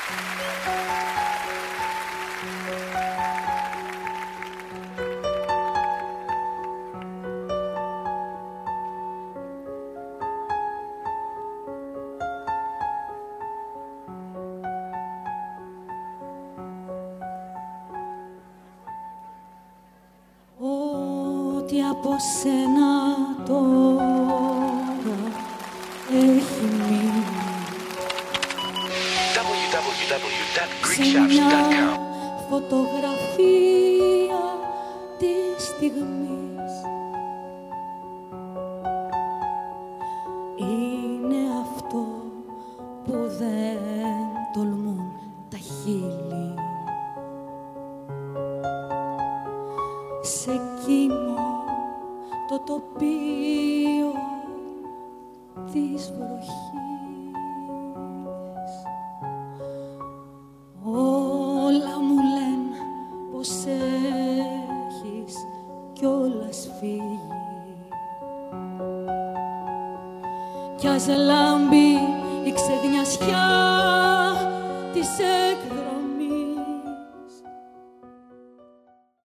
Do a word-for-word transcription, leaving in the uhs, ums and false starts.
Ό,τι από σένα τώρα έχει μείνει double-u double-u double-u dot greek σε shops μια dot com φωτογραφία της στιγμής. Είναι αυτό που δεν τολμούν τα χείλη σε εκείνο το τοπίο της βροχής. Όλα μου λένε πως έχεις κιόλας φύγει κι ας λάμπει η ξεδνιασιά